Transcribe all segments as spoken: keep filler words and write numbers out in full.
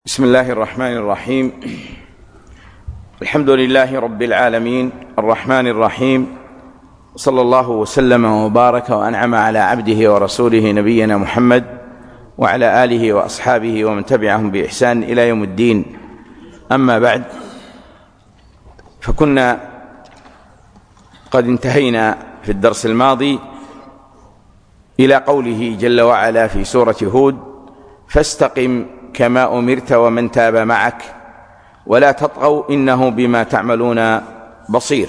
بسم الله الرحمن الرحيم. الحمد لله رب العالمين الرحمن الرحيم، صلى الله وسلم وبارك وأنعم على عبده ورسوله نبينا محمد وعلى آله وأصحابه ومن تبعهم بإحسان إلى يوم الدين. أما بعد، فكنا قد انتهينا في الدرس الماضي إلى قوله جل وعلا في سورة هود: فاستقم كما أمرت ومن تاب معك ولا تطغوا إنه بما تعملون بصير.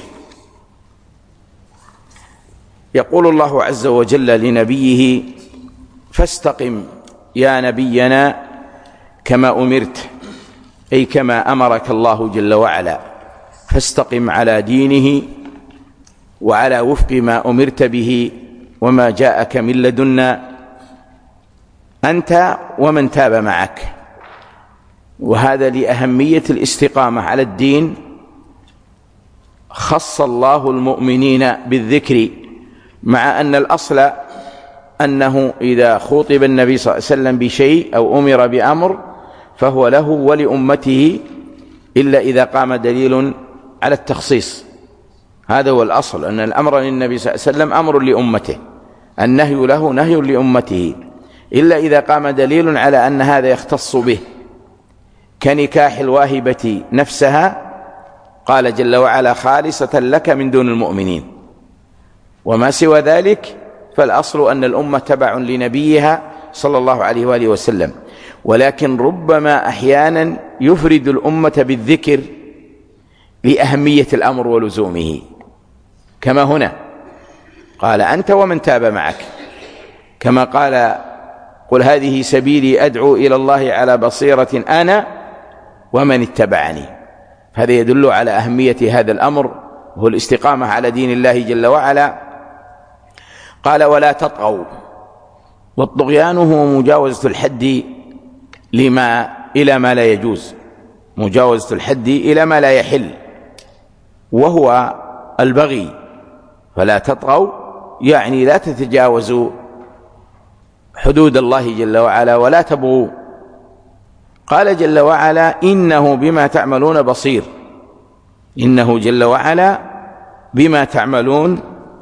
يقول الله عز وجل لنبيه: فاستقم يا نبينا كما أمرت، أي كما أمرك الله جل وعلا، فاستقم على دينه وعلى وفق ما أمرت به وما جاءك من لدنا أنت ومن تاب معك. وهذا لأهمية الاستقامة على الدين. خص الله المؤمنين بالذكر، مع أن الأصل أنه إذا خوطب النبي صلى الله عليه وسلم بشيء أو أمر بأمر فهو له ولأمته، إلا إذا قام دليل على التخصيص. هذا هو الأصل، أن الأمر للنبي صلى الله عليه وسلم أمر لأمته، النهي له نهي لأمته، إلا إذا قام دليل على أن هذا يختص به، كنكاح الواهبة نفسها، قال جل وعلا: خالصة لك من دون المؤمنين. وما سوى ذلك فالأصل أن الأمة تبع لنبيها صلى الله عليه وآله وسلم، ولكن ربما أحيانا يفرد الأمة بالذكر لأهمية الأمر ولزومه، كما هنا قال: أنت ومن تاب معك، كما قال: قل هذه سبيلي أدعو إلى الله على بصيرة أنا ومن اتبعني. هذا يدل على أهمية هذا الأمر، وهو الاستقامة على دين الله جل وعلا. قال: ولا تطغوا، والطغيان هو مجاوزة الحد لما إلى ما لا يجوز، مجاوزة الحد إلى ما لا يحل، وهو البغي. فلا تطغوا يعني لا تتجاوزوا حدود الله جل وعلا ولا تبغوا. قال جل وعلا: إنه بما تعملون بصير. إنه جل وعلا بما تعملون،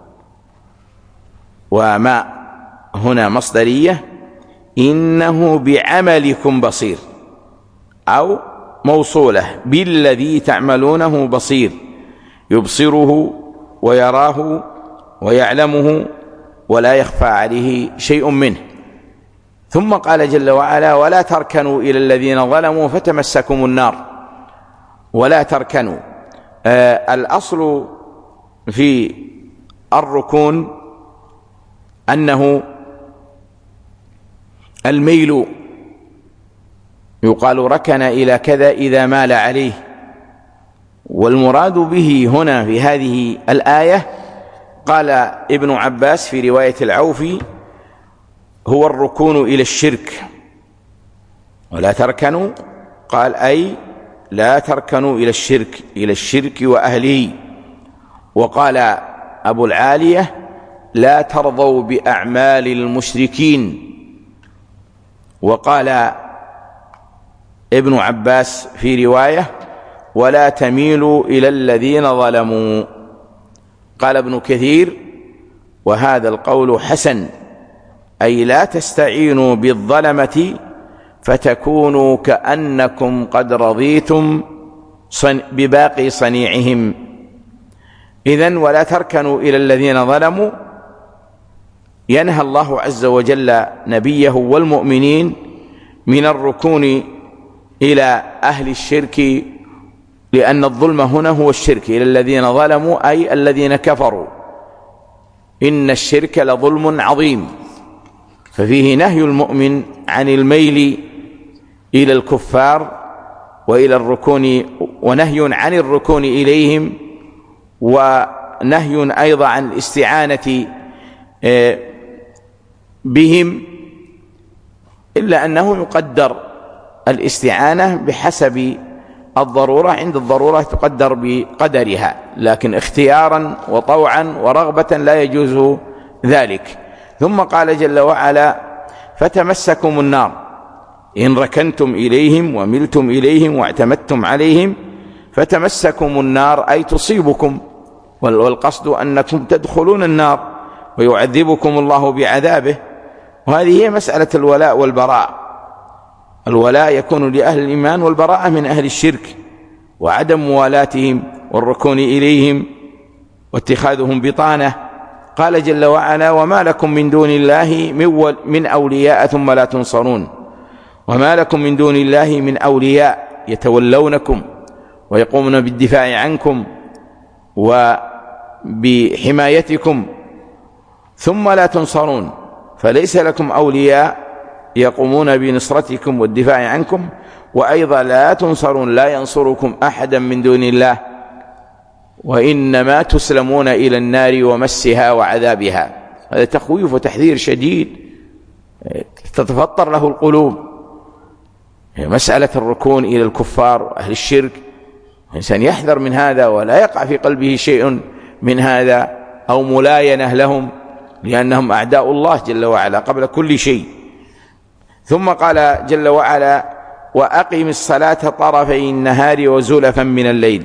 وما هنا مصدرية، إنه بعملكم بصير، أو موصولة بالذي تعملونه بصير، يبصره ويراه ويعلمه ولا يخفى عليه شيء منه. ثم قال جل وعلا: ولا تركنوا إلى الذين ظلموا فتمسكم النار. ولا تركنوا، آه الأصل في الركون أنه الميل، يقال ركن إلى كذا إذا مال عليه. والمراد به هنا في هذه الآية، قال ابن عباس في رواية العوفي: هو الركون إلى الشرك. ولا تركنوا، قال أي لا تركنوا إلى الشرك، إلى الشرك وأهله. وقال أبو العالية: لا ترضوا بأعمال المشركين. وقال ابن عباس في رواية: ولا تميلوا إلى الذين ظلموا. قال ابن كثير: وهذا القول حسن، أي لا تستعينوا بالظلمة فتكونوا كأنكم قد رضيتم بباقي صنيعهم. إذن ولا تركنوا إلى الذين ظلموا، ينهى الله عز وجل نبيه والمؤمنين من الركون إلى أهل الشرك، لأن الظلم هنا هو الشرك. إلى الذين ظلموا أي الذين كفروا، إن الشرك لظلم عظيم. ففيه نهي المؤمن عن الميل إلى الكفار وإلى الركون، ونهي عن الركون إليهم، ونهي أيضا عن الاستعانة بهم، إلا أنه يقدر الاستعانة بحسب الضرورة، عند الضرورة تقدر بقدرها، لكن اختيارا وطوعا ورغبة لا يجوز ذلك. ثم قال جل وعلا: فتمسكم النار. إن ركنتم إليهم وملتم إليهم واعتمدتم عليهم فتمسكم النار أي تصيبكم، والقصد أنكم تدخلون النار ويعذبكم الله بعذابه. وهذه هي مسألة الولاء والبراء. الولاء يكون لأهل الإيمان والبراءة من أهل الشرك، وعدم موالاتهم والركون إليهم واتخاذهم بطانة. قال جل وعلا: وما لكم من دون الله من أولياء ثم لا تنصرون. وما لكم من دون الله من أولياء يتولونكم ويقومون بالدفاع عنكم وبحمايتكم ثم لا تنصرون، فليس لكم أولياء يقومون بنصرتكم والدفاع عنكم، وأيضا لا تنصرون، لا ينصركم أحدا من دون الله، وإنما تسلمون إلى النار ومسها وعذابها. هذا تخويف وتحذير شديد تتفطر له القلوب. مسألة الركون إلى الكفار وأهل الشرك، الإنسان يحذر من هذا ولا يقع في قلبه شيء من هذا أو ملاينة لهم، لأنهم أعداء الله جل وعلا قبل كل شيء. ثم قال جل وعلا: وأقم الصلاة طرفي النهار وزلفا من الليل.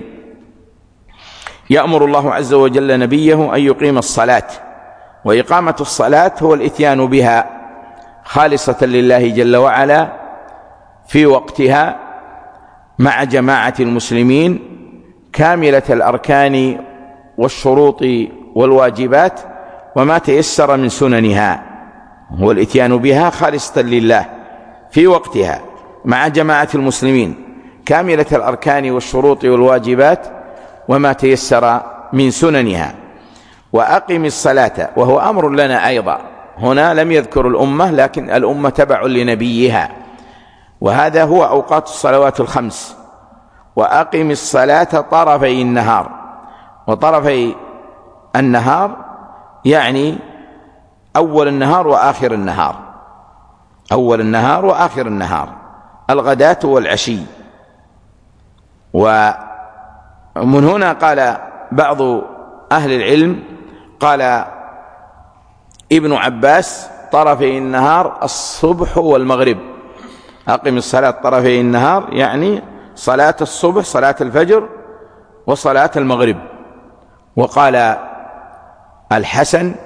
يأمر الله عز وجل نبيه أن يقيم الصلاة، وإقامة الصلاة هو الإتيان بها خالصة لله جل وعلا في وقتها مع جماعة المسلمين، كاملة الأركان والشروط والواجبات وما تيسر من سننها، هو الإتيان بها خالصة لله في وقتها مع جماعة المسلمين، كاملة الأركان والشروط والواجبات وما تيسر من سننها. وأقم الصلاة، وهو أمر لنا أيضا. هنا لم يذكر الأمة، لكن الأمة تبع لنبيها، وهذا هو أوقات الصلوات الخمس. وأقم الصلاة طرفي النهار، وطرفي النهار يعني أول النهار وآخر النهار، أول النهار وآخر النهار، الغداة والعشي. ومن هنا قال بعض أهل العلم، قال ابن عباس: طرفي النهار الصبح والمغرب. أقم الصلاة طرفي النهار يعني صلاة الصبح، صلاة الفجر، وصلاة المغرب. وقال الحسن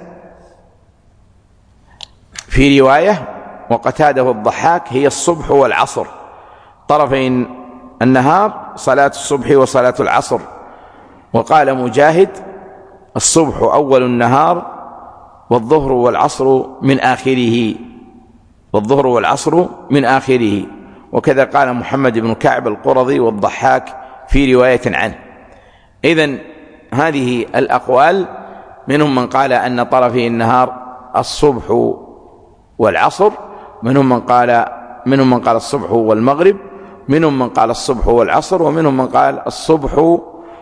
في رواية وقتاده الضحاك: هي الصبح والعصر، طرفي النهار صلاة الصبح وصلاة العصر. وقال مجاهد: الصبح أول النهار والظهر والعصر من آخره، والظهر والعصر من آخره. وكذا قال محمد بن كعب القرظي والضحاك في رواية عنه. إذن هذه الأقوال، منهم من قال أن طرفي النهار الصبح والعصر، منهم من قال منهم من قال الصبح والمغرب، منهم من قال الصبح والعصر، ومنهم من قال الصبح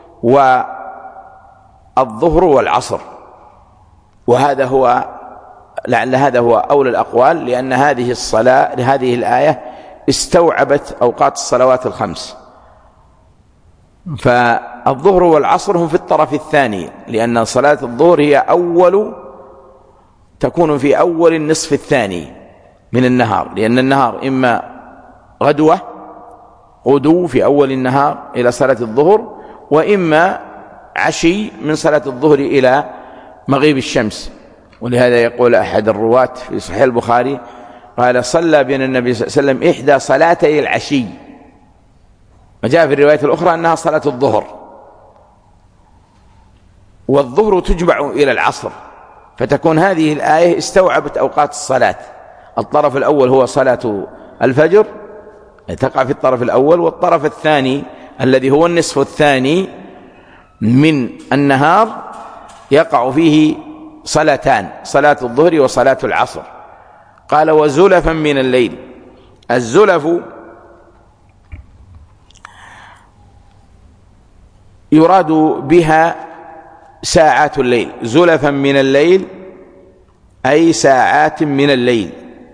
والظهر والعصر. وهذا هو لعل هذا هو أولى الأقوال، لأن هذه الصلاة لهذه الآية استوعبت أوقات الصلوات الخمس. فالظهر والعصر هم في الطرف الثاني، لأن صلاة الظهر هي أول تكون في أول النصف الثاني من النهار، لأن النهار إما غدوة غدو في أول النهار إلى صلاة الظهر، وإما عشي من صلاة الظهر إلى مغيب الشمس. ولهذا يقول أحد الرواة في صحيح البخاري قال: صلى بنا النبي صلى الله عليه وسلم إحدى صلاتي العشي. وجاء في الرواية الأخرى أنها صلاة الظهر، والظهر تجمع إلى العصر، فتكون هذه الآية استوعبت أوقات الصلاة. الطرف الأول هو صلاة الفجر، تقع في الطرف الأول، والطرف الثاني الذي هو النصف الثاني من النهار يقع فيه صلاتان، صلاة الظهر وصلاة العصر. قال: وزلفا من الليل. الزلف يراد بها ساعات الليل، زلفا من الليل أي ساعات من الليل.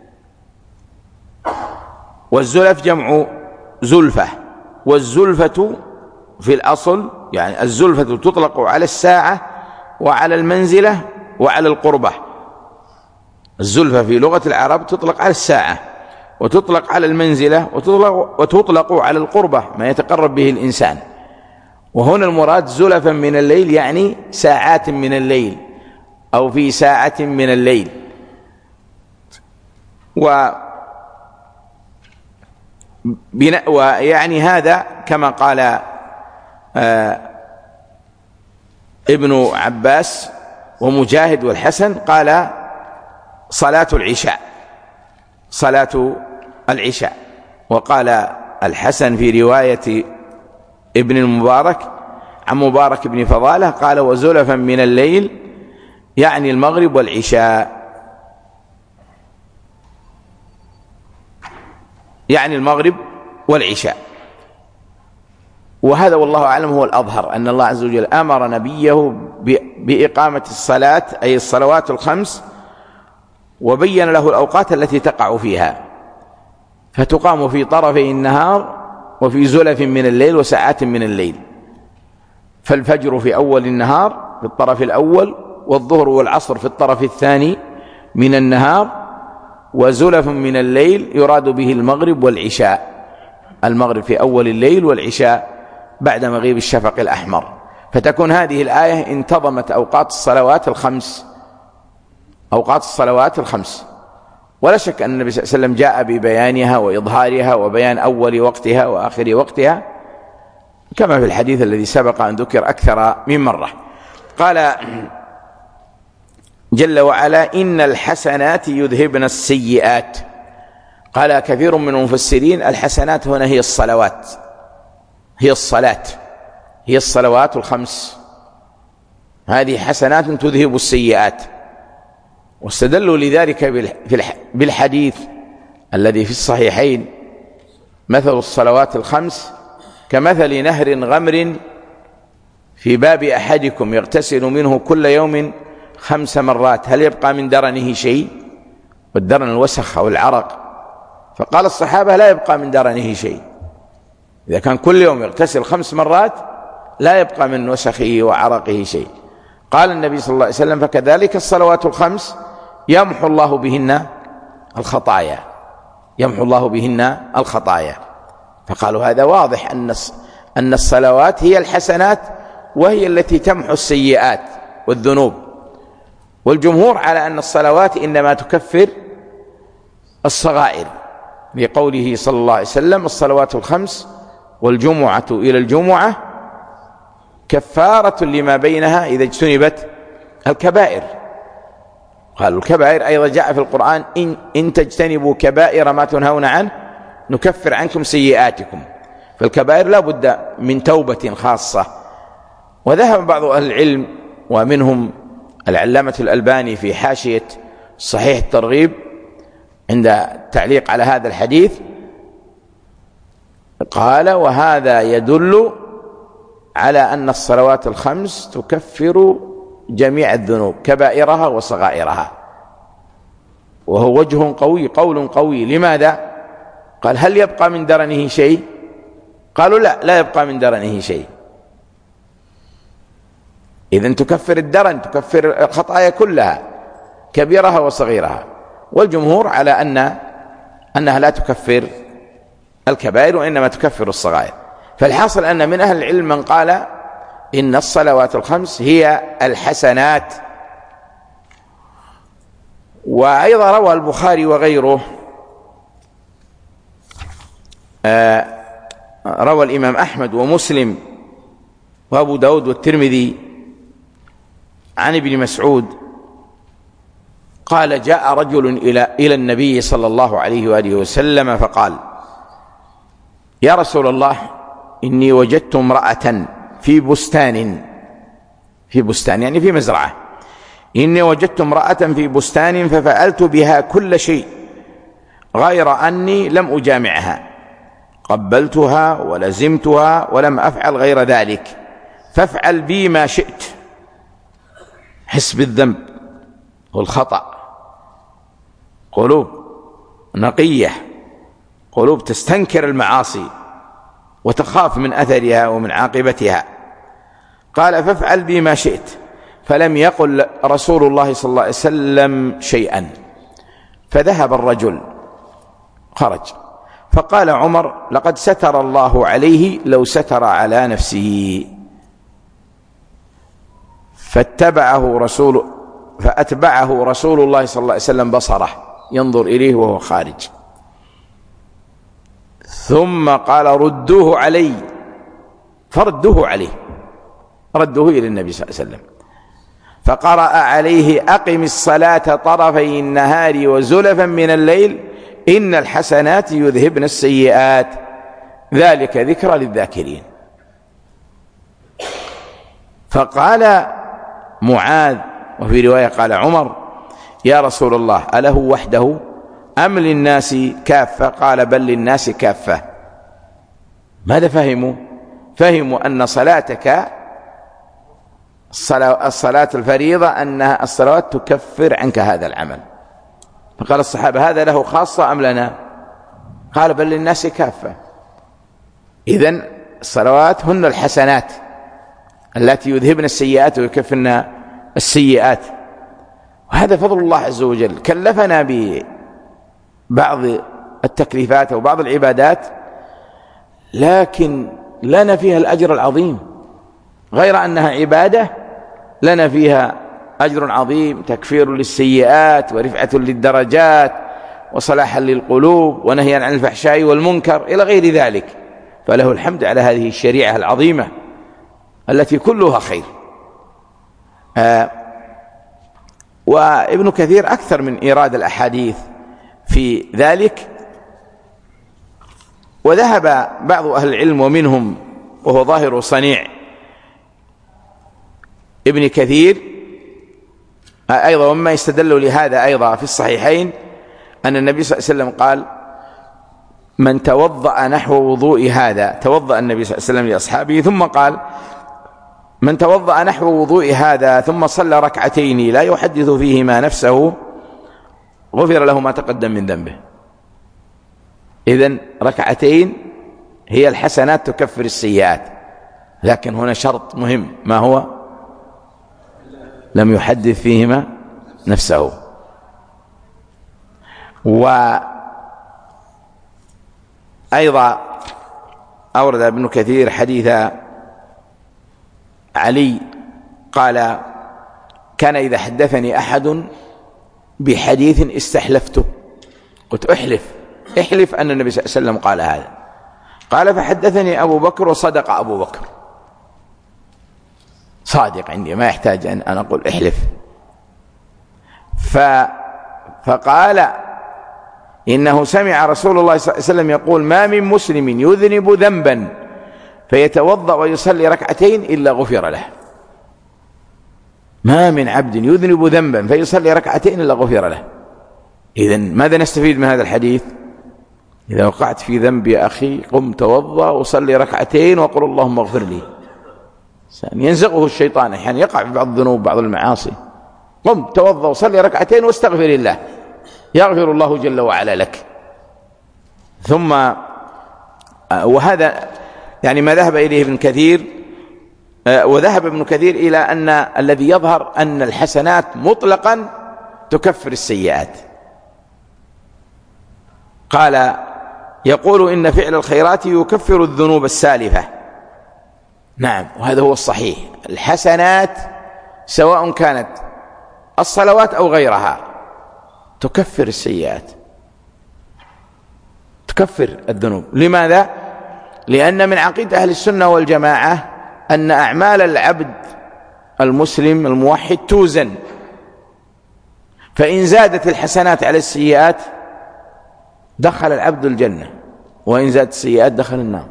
والزلف جمع زلفة، والزلفة في الأصل يعني الزلفة تطلق على الساعة وعلى المنزلة وعلى القربة. الزلفة في لغة العرب تطلق على الساعة، وتطلق على المنزلة وتطلق, وتطلق على القربة ما يتقرب به الإنسان. وهنا المراد زلفا من الليل يعني ساعات من الليل أو في ساعة من الليل. و ويعني هذا كما قال آه ابن عباس ومجاهد والحسن قال صلاة العشاء، صلاة العشاء. وقال الحسن في رواية ابن المبارك عن مبارك بن فضالة قال وزلفا من الليل يعني المغرب والعشاء، يعني المغرب والعشاء. وهذا والله أعلم هو الأظهر، أن الله عز وجل أمر نبيه بإقامة الصلاة أي الصلوات الخمس، وبين له الأوقات التي تقع فيها، فتقام في طرفي النهار وفي زلف من الليل وساعات من الليل. فالفجر في أول النهار في الطرف الأول، والظهر والعصر في الطرف الثاني من النهار، وزلف من الليل يراد به المغرب والعشاء، المغرب في أول الليل والعشاء بعد مغيب الشفق الأحمر. فتكون هذه الآية انتظمت أوقات الصلوات الخمس، أوقات الصلوات الخمس. ولا شك أن النبي صلى الله عليه وسلم جاء ببيانها وإظهارها وبيان أول وقتها وآخر وقتها كما في الحديث الذي سبق أن ذكر أكثر من مرة. قال جل وعلا إن الحسنات يذهبن السيئات. قال كثير من المفسرين الحسنات هنا هي الصلوات، هي الصلاة، هي الصلوات الخمس، هذه حسنات تذهب السيئات. واستدلوا لذلك بالحديث الذي في الصحيحين مثل الصلوات الخمس كمثل نهر غمر في باب أحدكم يغتسل منه كل يوم خمس مرات هل يبقى من درنه شيء؟ والدرن الوسخ أو العرق. فقال الصحابة لا يبقى من درنه شيء، إذا كان كل يوم يغتسل خمس مرات لا يبقى من وسخه وعرقه شيء. قال النبي صلى الله عليه وسلم فكذلك الصلوات الخمس يمحو الله بهن الخطايا، يمحو الله بهن الخطايا. فقالوا هذا واضح أن أن الصلوات هي الحسنات وهي التي تمحو السيئات والذنوب. والجمهور على أن الصلوات إنما تكفر الصغائر، لقوله صلى الله عليه وسلم الصلوات الخمس والجمعة إلى الجمعة كفارة لما بينها إذا اجتنبت الكبائر. قالوا الكبائر أيضا جاء في القرآن إن, إن تجتنبوا كبائر ما تنهون عنه نكفر عنكم سيئاتكم. فالكبائر لا بد من توبة خاصة. وذهب بعض أهل العلم ومنهم العلامة الألباني في حاشية صحيح الترغيب عند التعليق على هذا الحديث قال وهذا يدل على أن الصلوات الخمس تكفر جميع الذنوب كبائرها وصغائرها، وهو وجه قوي، قول قوي. لماذا؟ قال هل يبقى من درنه شيء؟ قالوا لا، لا يبقى من درنه شيء. إذن تكفر الدرن، تكفر الخطايا كلها كبيرها وصغيرها. والجمهور على أن أنها لا تكفر الكبائر وإنما تكفر الصغائر. فالحاصل أن من أهل العلم من قال إن الصلوات الخمس هي الحسنات. وأيضا روى البخاري وغيره آه روى الإمام أحمد ومسلم وأبو داود والترمذي عن ابن مسعود قال جاء رجل إلى إلى النبي صلى الله عليه وآله وسلم فقال يا رسول الله إني وجدت امرأة في بستان، في بستان يعني في مزرعة، إني وجدت امرأة في بستان ففعلت بها كل شيء غير أني لم أجامعها، قبلتها ولزمتها ولم أفعل غير ذلك، فافعل بي ما شئت. حس بالذنب والخطأ، قلوب نقية، قلوب تستنكر المعاصي وتخاف من أثرها ومن عاقبتها. قال فافعل بي ما شئت، فلم يقل رسول الله صلى الله عليه وسلم شيئا. فذهب الرجل خرج. فقال عمر: لقد ستر الله عليه لو ستر على نفسه. فاتبعه رسول فأتبعه رسول الله صلى الله عليه وسلم بصره ينظر إليه وهو خارج، ثم قال: ردوه علي، فردوه عليه، ردوه إلى النبي صلى الله عليه وسلم، فقرأ عليه: أقم الصلاة طرفي النهار وزلفا من الليل إن الحسنات يذهبن السيئات ذلك ذكرى للذاكرين. فقال معاذ، وفي رواية قال عمر: يا رسول الله أله وحده أم للناس كافة؟ قال: بل للناس كافة. ماذا فهموا؟ فهموا أن صلاتك الصلاة الفريضة أنها الصلوات تكفر عنك هذا العمل. فقال الصحابة: هذا له خاصة أم لنا؟ قال: بل للناس كافة. إذن الصلوات هن الحسنات التي يذهبن السيئات ويكفرن السيئات، وهذا فضل الله عز وجل. كلفنا ببعض التكليفات أو بعض العبادات لكن لنا فيها الأجر العظيم، غير أنها عبادة لنا فيها أجر عظيم، تكفير للسيئات ورفعة للدرجات وصلاحا للقلوب ونهيا عن الفحشاء والمنكر إلى غير ذلك. فله الحمد على هذه الشريعة العظيمة التي كلها خير. آه وابن كثير أكثر من إيراد الأحاديث في ذلك. وذهب بعض أهل العلم ومنهم وهو ظاهر صنيع ابن كثير أيضا، ومما يستدل لهذا أيضا في الصحيحين أن النبي صلى الله عليه وسلم قال: من توضأ نحو وضوء هذا، توضأ النبي صلى الله عليه وسلم لأصحابه ثم قال: من توضأ نحو وضوء هذا ثم صلى ركعتين لا يحدث فيهما نفسه غفر له ما تقدم من ذنبه. إذن ركعتين هي الحسنات تكفر السيئات، لكن هنا شرط مهم، ما هو؟ لم يحدث فيهما نفسه. وأيضا أورد ابن كثير حديث علي قال: كان إذا حدثني أحد بحديث استحلفته، قلت: احلف احلف أن النبي صلى الله عليه وسلم قال هذا. قال: فحدثني أبو بكر وصدق أبو بكر، صادق عندي، ما يحتاج أن أنا أقول احلف. فقال: إنه سمع رسول الله صلى الله عليه وسلم يقول: ما من مسلم يذنب ذنبا فيتوضأ ويصلي ركعتين إلا غفر له. ما من عبد يذنب ذنبا فيصلي ركعتين إلا غفر له. إذن ماذا نستفيد من هذا الحديث؟ إذا وقعت في ذنب يا أخي قم توضأ وصلي ركعتين وقل اللهم اغفر لي. ينزغه الشيطان أحيانا، يقع في بعض الذنوب بعض المعاصي، قم توضأ وصلي ركعتين واستغفر الله يغفر الله جل وعلا لك. ثم وهذا يعني ما ذهب إليه ابن كثير. وذهب ابن كثير إلى أن الذي يظهر أن الحسنات مطلقا تكفر السيئات. قال: يقول إن فعل الخيرات يكفر الذنوب السالفة. نعم، وهذا هو الصحيح. الحسنات سواء كانت الصلوات أو غيرها تكفر السيئات، تكفر الذنوب. لماذا؟ لأن من عقيدة أهل السنة والجماعة أن أعمال العبد المسلم الموحد توزن، فإن زادت الحسنات على السيئات دخل العبد الجنة، وإن زادت السيئات دخل النار.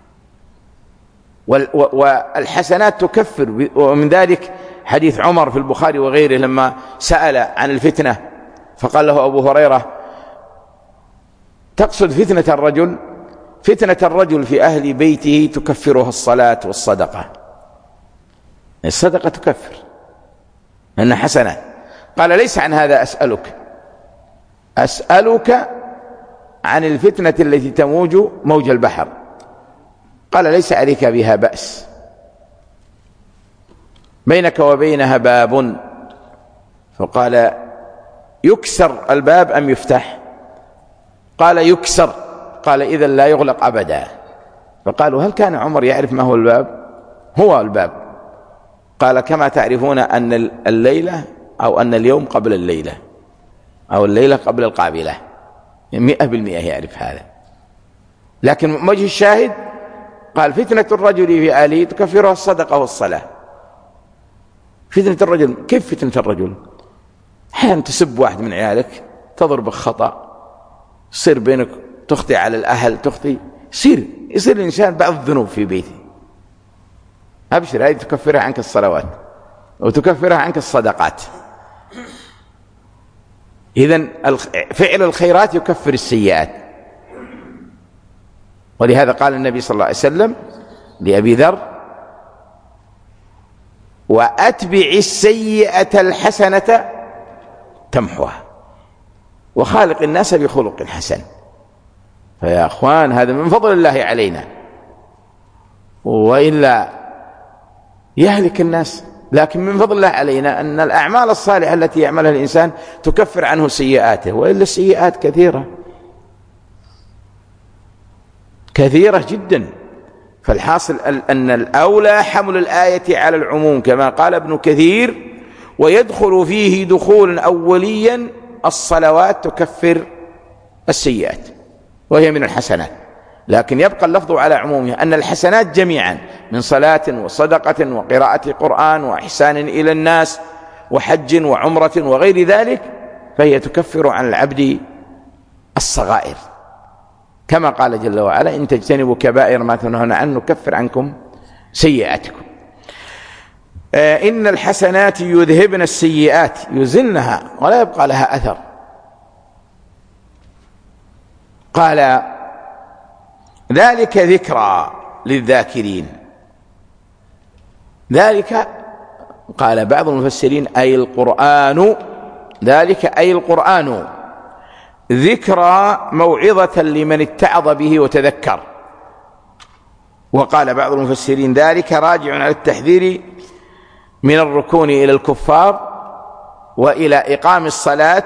والحسنات تكفر. ومن ذلك حديث عمر في البخاري وغيره لما سأل عن الفتنة فقال له أبو هريرة: تقصد فتنة الرجل؟ فتنة الرجل في أهل بيته تكفرها الصلاة والصدقة. الصدقة تكفر لأنها حسنة. قال: ليس عن هذا أسألك، أسألك عن الفتنة التي تموج موج البحر. قال: ليس عليك بها بأس، بينك وبينها باب. فقال: يكسر الباب أم يفتح؟ قال يكسر، قال إذا لا يغلق أبدا. فقالوا هل كان عمر يعرف ما هو الباب؟ هو الباب. قال كما تعرفون أن الليلة أو أن اليوم قبل الليلة أو الليلة قبل القابلة، مئة بالمئة يعرف هذا. لكن وجه الشاهد قال فتنة الرجل في أهله تكفرها الصدقة والصلاة. فتنة الرجل، كيف فتنة الرجل؟ أحيانا تسب واحد من عيالك، تضربك خطأ، يصير بينك تخطي على الأهل، تخطي، يصير يصير الإنسان بعض الذنوب في بيته. أبشر، هذه تكفرها عنك الصلوات وتكفرها عنك الصدقات. إذن فعل الخيرات يكفر السيئات. ولهذا قال النبي صلى الله عليه وسلم لأبي ذر: وأتبع السيئة الحسنة تمحوها وخالق الناس بخلق حسن. فيا أخوان هذا من فضل الله علينا، وإلا يهلك الناس. لكن من فضل الله علينا أن الأعمال الصالحة التي يعملها الإنسان تكفر عنه سيئاته، وإلا السيئات كثيرة كثيرة جدا. فالحاصل أن الأولى حمل الآية على العموم كما قال ابن كثير: ويدخل فيه دخولا أوليا الصلوات تكفر السيئات وهي من الحسنات. لكن يبقى اللفظ على عمومه أن الحسنات جميعا من صلاة وصدقة وقراءة قرآن وإحسان إلى الناس وحج وعمرة وغير ذلك، فهي تكفر عن العبد الصغائر، كما قال جل وعلا: إن تجتنبوا كبائر ما تنهون عنه نكفر عنكم سيئاتكم. آه إن الحسنات يذهبن السيئات، يزلنها ولا يبقى لها أثر. قال: ذلك ذكرى للذاكرين. ذلك قال بعض المفسرين أي القرآن، ذلك أي القرآن ذكرى موعظة لمن اتعظ به وتذكر. وقال بعض المفسرين ذلك راجع على التحذير من الركون إلى الكفار وإلى إقام الصلاة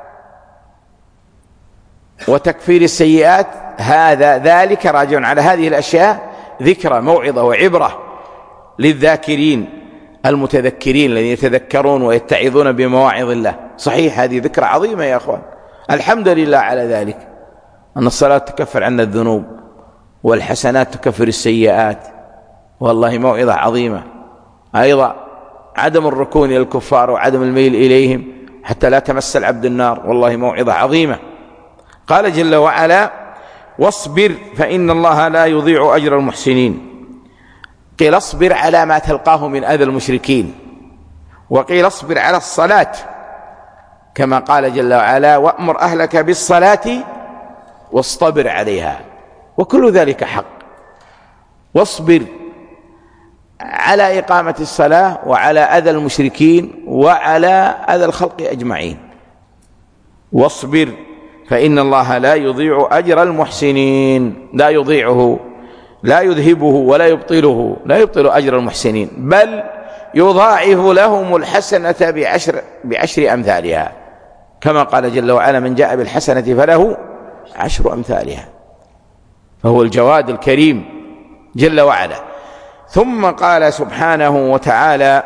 وتكفير السيئات. هذا ذلك راجع على هذه الأشياء، ذكرى موعظة وعبرة للذاكرين المتذكرين الذين يتذكرون ويتعظون بمواعظ الله. صحيح هذه ذكرى عظيمة يا أخوان، الحمد لله على ذلك، أن الصلاة تكفر عنا الذنوب والحسنات تكفر السيئات، والله موعظة عظيمة. أيضا عدم الركون إلى الكفار وعدم الميل إليهم حتى لا تمس العبد النار، والله موعظة عظيمة. قال جل وعلا: واصبر فإن الله لا يضيع أجر المحسنين. قيل اصبر على ما تلقاه من أذى المشركين، وقيل اصبر على الصلاة كما قال جل وعلا: وأمر أهلك بالصلاة واصطبر عليها، وكل ذلك حق. واصبر على إقامة الصلاة وعلى أذى المشركين وعلى أذى الخلق أجمعين. واصبر فإن الله لا يضيع أجر المحسنين، لا يضيعه، لا يذهبه ولا يبطله، لا يبطل أجر المحسنين، بل يضاعف لهم الحسنة بعشر, بعشر أمثالها، كما قال جل وعلا: من جاء بالحسنة فله عشر أمثالها. فهو الجواد الكريم جل وعلا. ثم قال سبحانه وتعالى: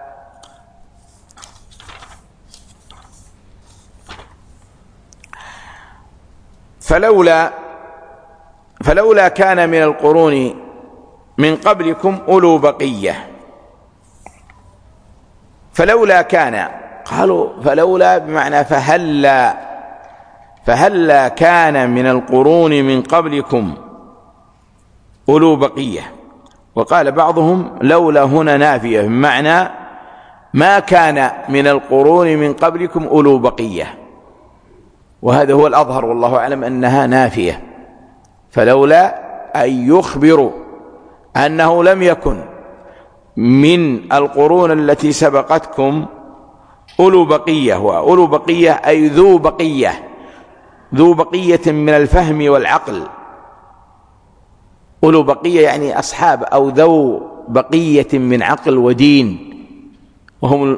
فلولا فلولا كان من القرون من قبلكم أولو بقية. فلولا كان، قالوا فلولا بمعنى فهلا، فهلا كان من القرون من قبلكم أولو بقية. وقال بعضهم لولا هنا نافية، بمعنى ما كان من القرون من قبلكم أولو بقية، وهذا هو الأظهر والله أعلم أنها نافية. فلولا أن يخبروا أنه لم يكن من القرون التي سبقتكم أولو بقية، وأولو بقية أي ذو بقية، ذو بقية من الفهم والعقل. أولو بقية يعني أصحاب أو ذو بقية من عقل ودين، وهم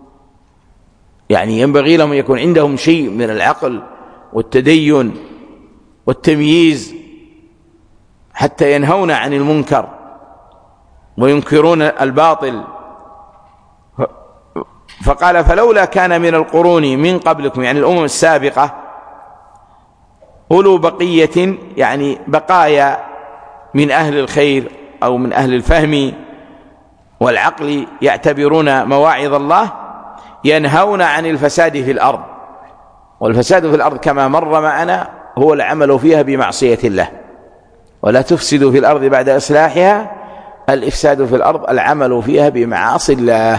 يعني ينبغي لهم يكون عندهم شيء من العقل والتدين والتمييز حتى ينهون عن المنكر وينكرون الباطل. فقال فلولا كان من القرون من قبلكم، يعني الأمم السابقة، أولو بقية، يعني بقايا من أهل الخير أو من أهل الفهم والعقل يعتبرون مواعظ الله، ينهون عن الفساد في الأرض. والفساد في الأرض كما مر معنا هو العمل فيها بمعصية الله. ولا تفسدوا في الأرض بعد إصلاحها، الإفساد في الأرض العمل فيها بمعاصي الله.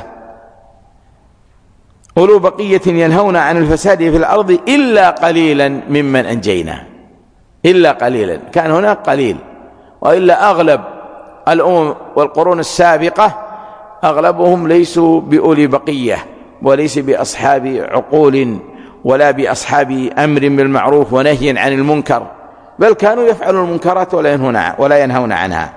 أولو بقية ينهون عن الفساد في الأرض إلا قليلا ممن أنجينا. إلا قليلا، كان هناك قليل، وإلا أغلب الأمم والقرون السابقة أغلبهم ليسوا بأولي بقية، وليس بأصحاب عقول، ولا بأصحاب أمر بالمعروف ونهي عن المنكر، بل كانوا يفعلون المنكرات ولا ينهون ولا ينهون عنها.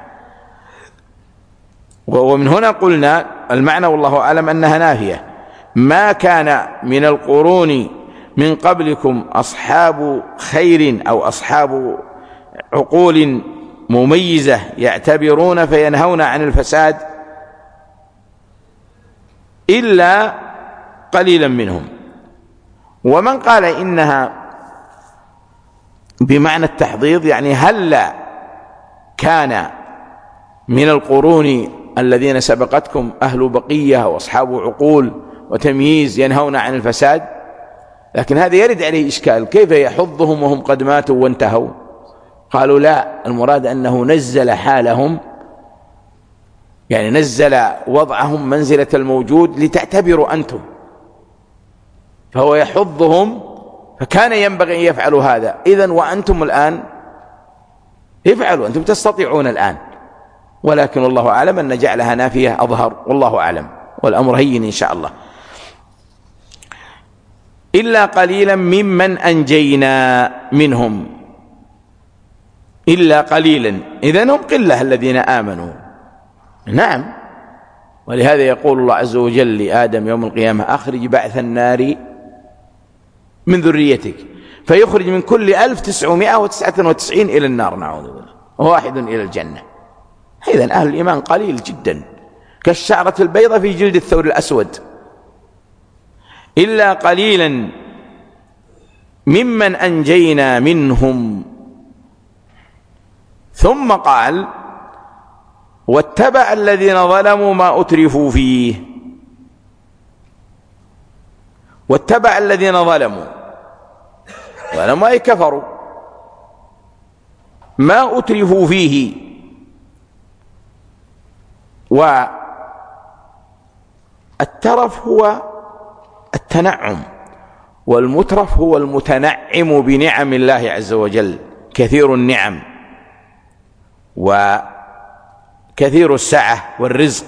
ومن هنا قلنا المعنى والله أعلم أنها نافية. ما كان من القرون من قبلكم أصحاب خير أو أصحاب عقول مميزة يعتبرون فينهون عن الفساد إلا قليلا منهم. ومن قال إنها بمعنى التحضيض، يعني هلا كان من القرون الذين سبقتكم أهل بقية وأصحاب عقول وتمييز ينهون عن الفساد، لكن هذا يرد عليه إشكال، كيف يحضهم وهم قد ماتوا وانتهوا؟ قالوا لا، المراد أنه نزل حالهم، يعني نزل وضعهم منزلة الموجود لتعتبروا أنتم، فهو يحضهم، فكان ينبغي أن يفعلوا هذا. إذن وأنتم الآن افعلوا، أنتم تستطيعون الآن، ولكن الله أعلم أن جعلها نافية أظهر، والله أعلم، والأمر هين إن شاء الله. إلا قليلا ممن أنجينا منهم، إلا قليلا، إذن هم قلة الذين آمنوا. نعم، ولهذا يقول الله عز وجل لآدم يوم القيامة أخرج بعث النار من ذريتك، فيخرج من كل ألف تسعمائة وتسعة وتسعين إلى النار، نعوذ بالله، وواحد إلى الجنة. إذن أهل الإيمان قليل جدا، كالشعرة البيضة في جلد الثور الأسود. إلا قليلا ممن أنجينا منهم. ثم قال واتبع الذين ظلموا ما أترفوا فيه. واتبع الذين ظلموا، ظلموا أي كفروا، ما أترفوا فيه. والترف هو التنعم، والمترف هو المتنعم بنعم الله عز وجل، كثير النعم وكثير السعة والرزق.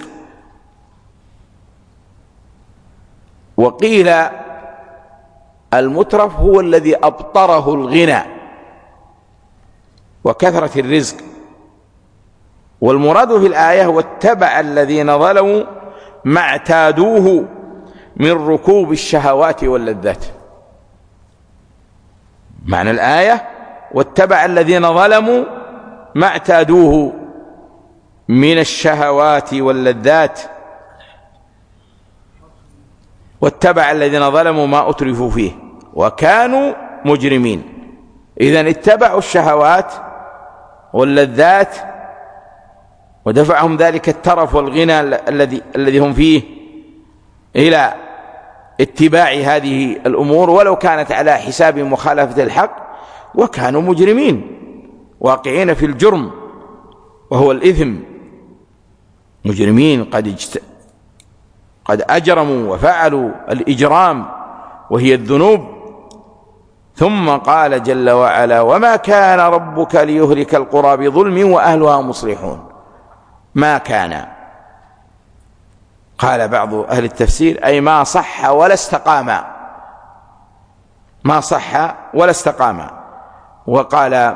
وقيل المترف هو الذي أبطره الغنى وكثرة الرزق. والمراد في الآية واتبع الذين ظلموا ما اعتادوه من ركوب الشهوات واللذات. معنى الآية واتبع الذين ظلموا ما اعتادوه من الشهوات واللذات. واتبع الذين ظلموا ما أترفوا فيه وكانوا مجرمين. إذن اتبعوا الشهوات واللذات ودفعهم ذلك الترف والغنى الذي الذي هم فيه إلى اتباع هذه الأمور ولو كانت على حساب مخالفة الحق، وكانوا مجرمين واقعين في الجرم وهو الإثم، مجرمين قد اجت... قد أجرموا وفعلوا الإجرام وهي الذنوب. ثم قال جل وعلا وما كان ربك ليهلك القرى بظلم وأهلها مصلحون. ما كان، قال بعض أهل التفسير أي ما صح ولا استقام، ما صح ولا استقام. وقال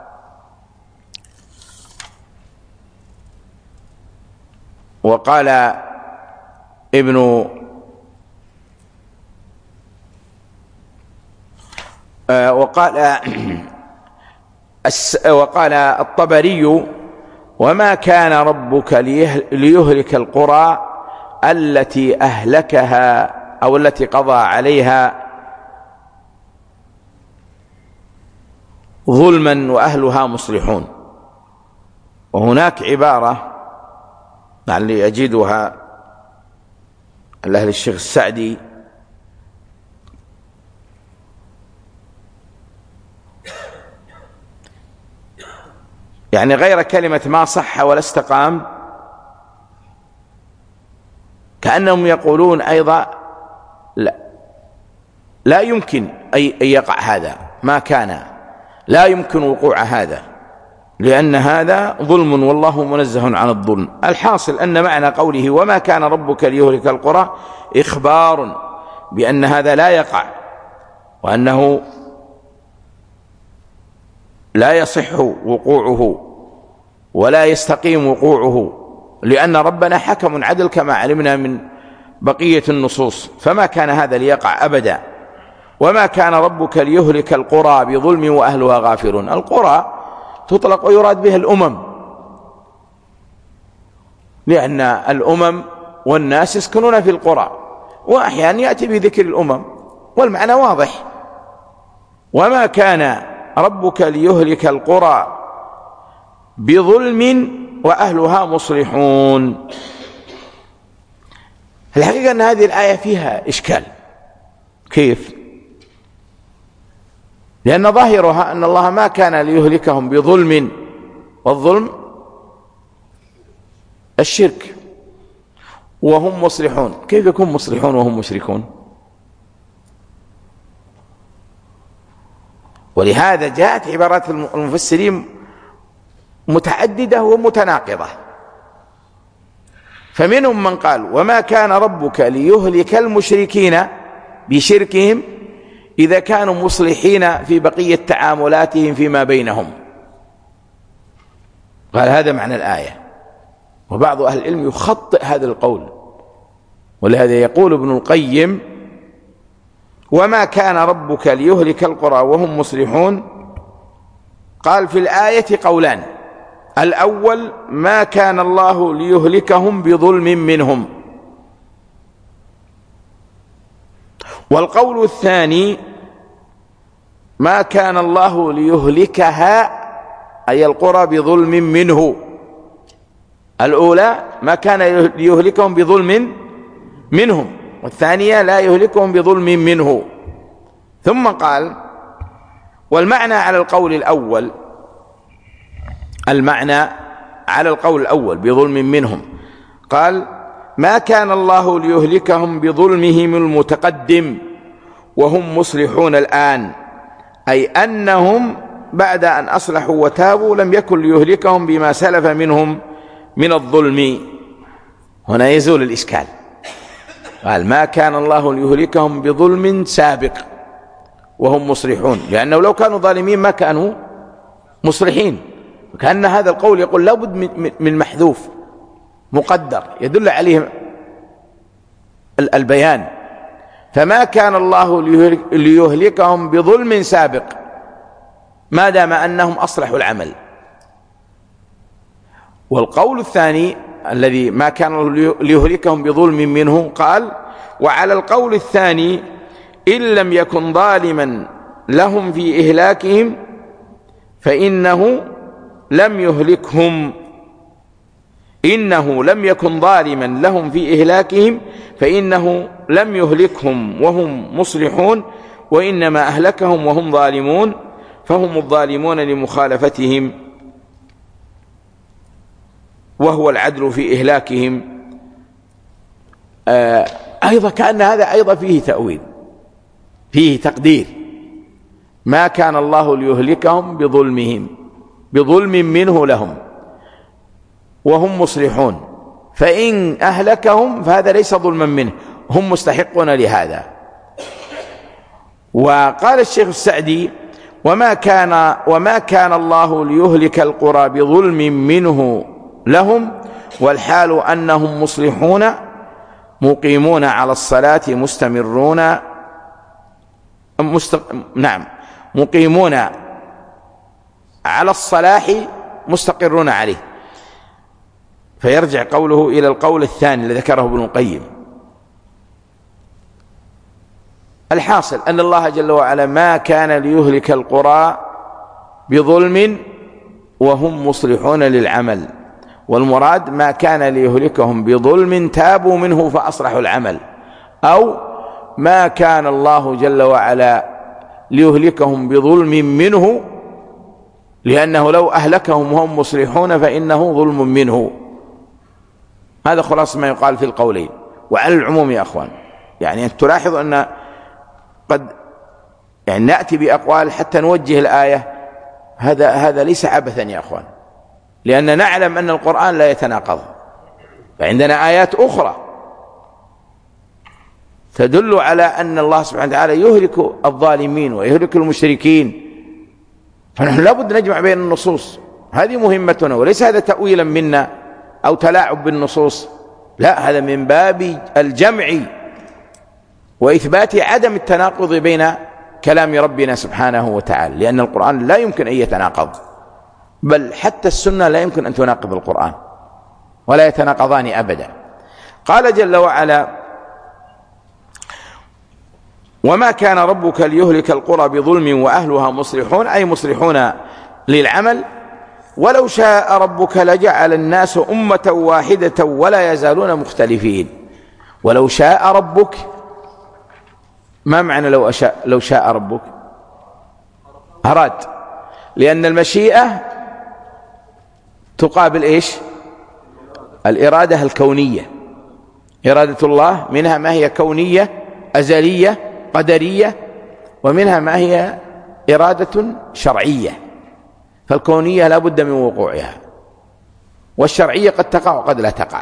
وقال ابن آه وقال وقال الطبري: وما كان ربك ليهلك القرى التي أهلكها أو التي قضى عليها ظلما وأهلها مصلحون. وهناك عبارة لعلي أجدها لأهل الشيخ السعدي، يعني غير كلمة ما صح ولا استقام، كأنهم يقولون أيضا لا, لا يمكن أن يقع هذا، ما كان لا يمكن وقوع هذا، لأن هذا ظلم والله منزه عن الظلم. الحاصل أن معنى قوله وما كان ربك ليهلك القرى إخبار بأن هذا لا يقع، وأنه لا يصح وقوعه ولا يستقيم وقوعه، لأن ربنا حكم عدل كما علمنا من بقية النصوص، فما كان هذا ليقع أبدا. وما كان ربك ليهلك القرى بظلم وأهلها غافلون. القرى تطلق ويراد بها الأمم، لأن الأمم والناس يسكنون في القرى، وأحيانا يأتي بذكر الأمم والمعنى واضح. وما كان ربك ليهلك القرى بظلم وأهلها مصلحون. الحقيقة أن هذه الآية فيها إشكال. كيف؟ لأن ظاهرها أن الله ما كان ليهلكهم بظلم، والظلم الشرك، وهم مصلحون. كيف يكون مصلحون وهم مشركون؟ ولهذا جاءت عبارات المفسرين متعددة ومتناقضة، فمنهم من قال وما كان ربك ليهلك المشركين بشركهم إذا كانوا مصلحين في بقية تعاملاتهم فيما بينهم. قال هذا معنى الآية. وبعض أهل العلم يخطئ هذا القول، ولهذا يقول ابن القيم وما كان ربك ليهلك القرى وهم مصلحون. قال في الآية قولان: الأول ما كان الله ليهلكهم بظلم منهم، والقول الثاني ما كان الله ليهلكها أي القرى بظلم منه. الأولى ما كان ليهلكهم بظلم منهم، والثانية لا يهلكهم بظلم منه. ثم قال والمعنى على القول الأول، المعنى على القول الأول بظلم منهم، قال ما كان الله ليهلكهم بظلمهم المتقدم وهم مصلحون الآن، أي أنهم بعد أن أصلحوا وتابوا لم يكن ليهلكهم بما سلف منهم من الظلم. هنا يزول الإشكال. قال ما كان الله ليهلكهم بظلم سابق وهم مصلحون، لأنه لو كانوا ظالمين ما كانوا مصلحين. كأن هذا القول يقول لابد من محذوف مقدر يدل عليه البيان. فما كان الله ليهلكهم بظلم سابق ما دام أنهم أصلحوا العمل. والقول الثاني الذي ما كان ليهلكهم بظلم منه، قال وعلى القول الثاني إن لم يكن ظالما لهم في إهلاكهم فإنه لم يهلكهم، إنه لم يكن ظالما لهم في إهلاكهم فإنه لم يهلكهم وهم مصلحون، وإنما أهلكهم وهم ظالمون، فهم الظالمون لمخالفتهم، وهو العدل في إهلاكهم. آه أيضا كأن هذا أيضا فيه تأويل، فيه تقدير. ما كان الله ليهلكهم بظلمهم بظلم منه لهم وهم مصلحون، فإن أهلكهم فهذا ليس ظلما منه، هم مستحقون لهذا. وقال الشيخ السعدي وما كان وما كان الله ليهلك القرى بظلم منه لهم، والحال أنهم مصلحون مقيمون على الصلاة مستمرون مست... نعم مقيمون على الصلاح مستقرون عليه. فيرجع قوله إلى القول الثاني الذي ذكره ابن القيم. الحاصل أن الله جل وعلا ما كان ليهلك القرى بظلم وهم مصلحون للعمل، والمراد ما كان ليهلكهم بظلم تابوا منه فأصلحوا العمل، أو ما كان الله جل وعلا ليهلكهم بظلم منه، لأنه لو أهلكهم وهم مصلحون فإنه ظلم منه. هذا خلاص ما يقال في القولين. وعلى العموم يا أخوان، يعني أن تلاحظ أن قد يعني نأتي بأقوال حتى نوجه الآية، هذا هذا ليس عبثا يا أخوان، لأن نعلم أن القرآن لا يتناقض، فعندنا آيات أخرى تدل على أن الله سبحانه وتعالى يهلك الظالمين ويهلك المشركين، فنحن لابد نجمع بين النصوص، هذه مهمتنا، وليس هذا تأويلا منا أو تلاعب بالنصوص، لا، هذا من باب الجمع وإثبات عدم التناقض بين كلام ربنا سبحانه وتعالى، لأن القرآن لا يمكن أن يتناقض، بل حتى السنة لا يمكن أن تناقض القرآن، ولا يتناقضان أبدا. قال جل وعلا: وما كان ربك ليهلك القرى بظلم وأهلها مصلحون، أي مصلحون للعمل، ولو شاء ربك لجعل الناس أمة واحدة ولا يزالون مختلفين. ولو شاء ربك، ما معنى لو أشاء لو شاء ربك؟ أراد، لأن المشيئة تقابل إيش؟ الإرادة الكونية. إرادة الله منها ما هي كونية أزلية قدرية، ومنها ما هي إرادة شرعية، فالكونية لا بد من وقوعها، والشرعية قد تقع وقد لا تقع.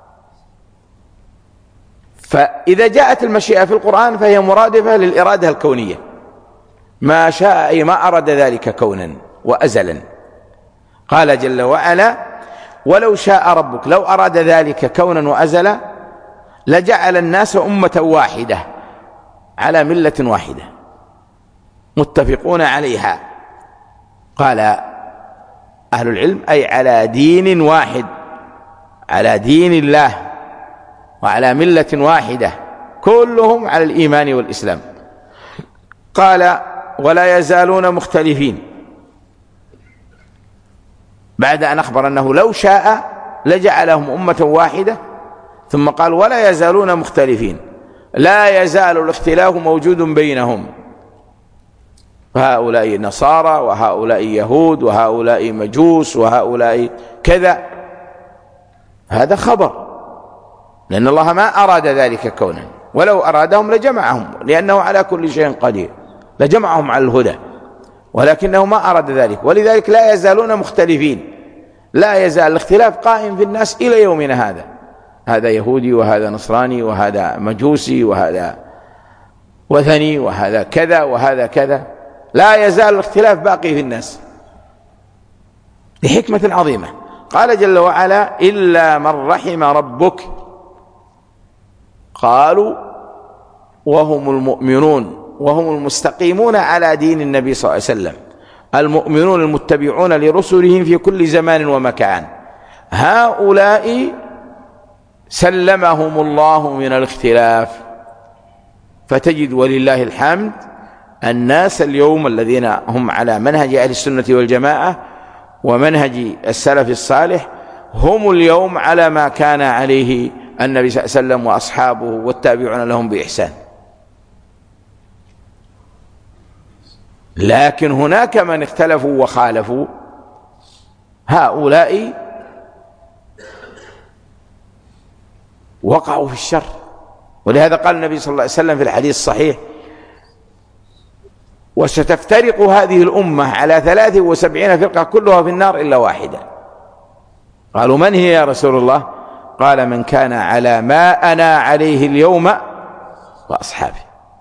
فإذا جاءت المشيئة في القرآن فهي مرادفة للإرادة الكونية، ما شاء أي ما أراد ذلك كونا وأزلا. قال جل وعلا: ولو شاء ربك، لو أراد ذلك كونا وأزلا لجعل الناس أمة واحدة على ملة واحدة متفقون عليها. قال أهل العلم: أي على دين واحد، على دين الله وعلى ملة واحدة، كلهم على الإيمان والإسلام. قال: ولا يزالون مختلفين، بعد أن أخبر أنه لو شاء لجعلهم أمة واحدة، ثم قال: ولا يزالون مختلفين، لا يزال الاختلاف موجود بينهم، هؤلاء نصارى وهؤلاء يهود وهؤلاء مجوس وهؤلاء كذا. هذا خبر، لأن الله ما أراد ذلك كونا، ولو أرادهم لجمعهم، لأنه على كل شيء قدير، لجمعهم على الهدى، ولكنه ما أراد ذلك، ولذلك لا يزالون مختلفين، لا يزال الاختلاف قائم في الناس إلى يومنا هذا، هذا يهودي وهذا نصراني وهذا مجوسي وهذا وثني وهذا كذا وهذا كذا، لا يزال الاختلاف باقي في الناس لحكمة عظيمة. قال جل وعلا: إلا من رحم ربك، قالوا وهم المؤمنون وهم المستقيمون على دين النبي صلى الله عليه وسلم، المؤمنون المتبعون لرسلهم في كل زمان ومكان، هؤلاء سلمهم الله من الاختلاف. فتجد ولله الحمد الناس اليوم الذين هم على منهج أهل السنة والجماعة ومنهج السلف الصالح هم اليوم على ما كان عليه النبي صلى الله عليه وسلم وأصحابه والتابعون لهم بإحسان. لكن هناك من اختلفوا وخالفوا، هؤلاء وقعوا في الشر. ولهذا قال النبي صلى الله عليه وسلم في الحديث الصحيح: وستفترق هذه الأمة على ثلاث وسبعين فرقة كلها في النار إلا واحدة. قالوا: من هي يا رسول الله؟ قال: من كان على ما أنا عليه اليوم وأصحابي.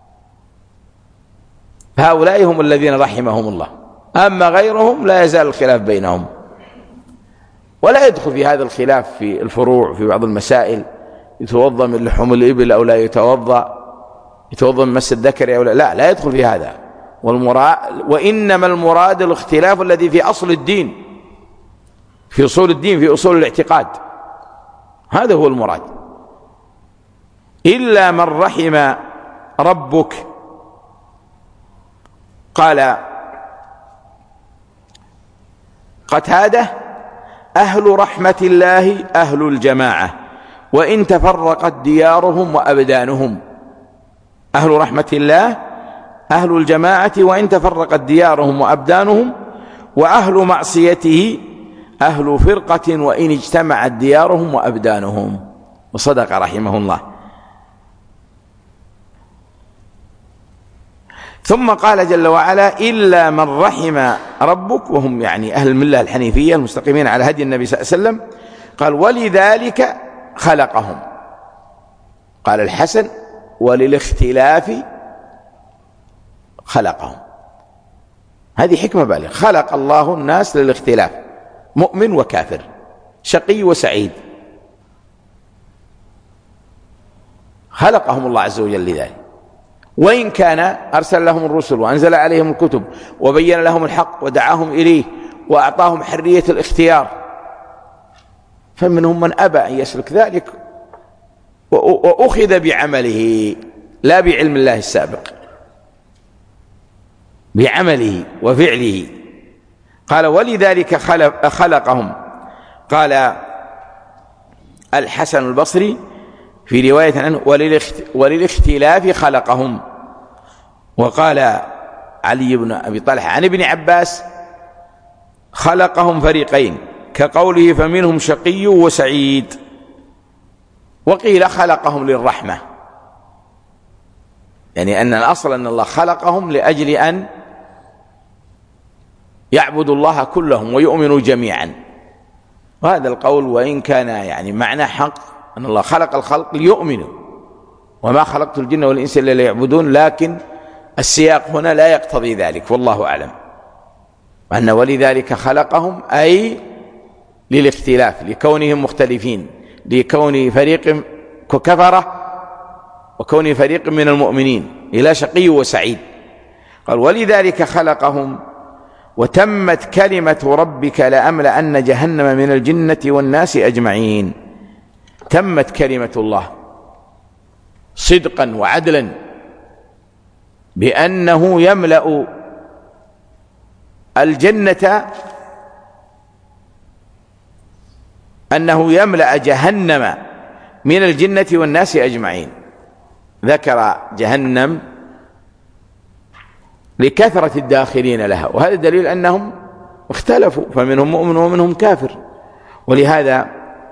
هؤلاء هم الذين رحمهم الله، أما غيرهم لا يزال الخلاف بينهم، ولا يدخل في هذا الخلاف في الفروع في بعض المسائل، يتوضأ من لحوم الإبل أو لا يتوضأ، يتوضأ من مس الذكر أو لا، لا لا يدخل في هذا، والمراد وإنما المراد الاختلاف الذي في أصل الدين، في أصول الدين، في أصول الاعتقاد، هذا هو المراد. إلا من رحم ربك. قال قتادة: أهل رحمة الله أهل الجماعة وإن تفرقت ديارهم وأبدانهم. أهل رحمة الله أهل الجماعة وإن تفرقت ديارهم وأبدانهم، وأهل معصيته أهل فرقة وإن اجتمعت ديارهم وأبدانهم. وصدق رحمه الله. ثم قال جل وعلا: إلا من رحم ربك، وهم يعني أهل الملة الحنيفية المستقيمين على هدي النبي صلى الله عليه وسلم. قال: ولذلك خلقهم. قال الحسن: وللاختلاف خلقهم. هذه حكمة بالغة، خلق الله الناس للاختلاف، مؤمن وكافر، شقي وسعيد، خلقهم الله عز وجل لذلك. وإن كان أرسل لهم الرسل وأنزل عليهم الكتب وبين لهم الحق ودعاهم إليه وأعطاهم حرية الاختيار، فمنهم من أبى أن يسلك ذلك وأخذ بعمله لا بعلم الله السابق، بعمله وفعله. قال: ولذلك خلقهم. قال الحسن البصري في رواية عنه: وللاختلاف خلقهم. وقال علي بن أبي طلحة عن ابن عباس: خلقهم فريقين، كقوله: فمنهم شقي وسعيد. وقيل: خلقهم للرحمة، يعني أن الأصل أن الله خلقهم لأجل أن يعبدوا الله كلهم ويؤمنوا جميعا. وهذا القول وإن كان يعني معنى حق، أن الله خلق الخلق ليؤمنوا، وما خلقت الجن والإنس إلا ليعبدون، لكن السياق هنا لا يقتضي ذلك، والله أعلم. وأن ولذلك خلقهم أي للاختلاف، لكونهم مختلفين، لكون فريق كفرة وكون فريق من المؤمنين إلى شقي وسعيد. قال: ولذلك خلقهم. وتمت كلمة ربك لأملأن جهنم من الجنة والناس أجمعين. تمت كلمة الله صدقا وعدلا بأنه يملأ الجنة، أنه يملأ جهنم من الجنة والناس أجمعين. ذكر جهنم لكثرة الداخلين لها، وهذا دليل أنهم اختلفوا، فمنهم مؤمن ومنهم كافر. ولهذا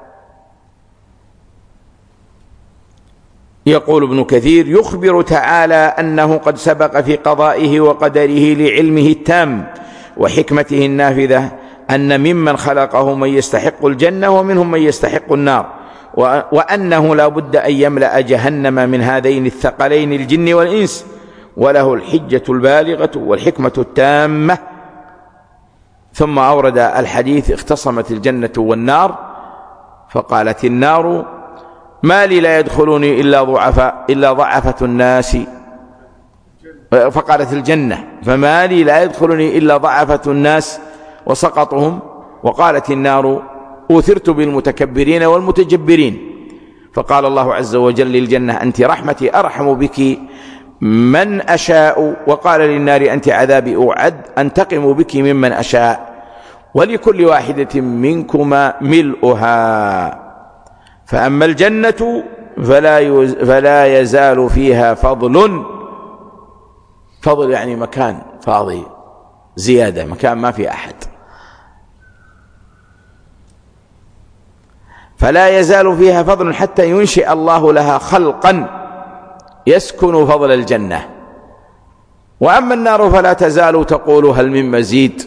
يقول ابن كثير: يخبر تعالى أنه قد سبق في قضائه وقدره لعلمه التام وحكمته النافذة أن ممن خلقه من يستحق الجنة ومنهم من يستحق النار، وأنه لا بد أن يملأ جهنم من هذين الثقلين الجن والإنس، وله الحجة البالغة والحكمة التامة. ثم أورد الحديث: اختصمت الجنة والنار، فقالت النار: ما لي لا يدخلني إلا ضعفاء إلا ضعفة الناس. فقالت الجنة: فما لي لا يدخلني إلا ضعفة الناس وسقطهم. وقالت النار: أوثرت بالمتكبرين والمتجبرين. فقال الله عز وجل للجنة: أنت رحمتي أرحم بك من أشاء. وقال للنار: أنت عذابي أعد أنتقم بك ممن أشاء، ولكل واحدة منكما ملؤها. فأما الجنة فلا, فلا يزال فيها فضل. فضل يعني مكان فاضي زيادة، مكان ما في أحد. فلا يزال فيها فضل حتى ينشئ الله لها خلقا يسكن فضل الجنة. وأما النار فلا تزال تقول: هل من مزيد،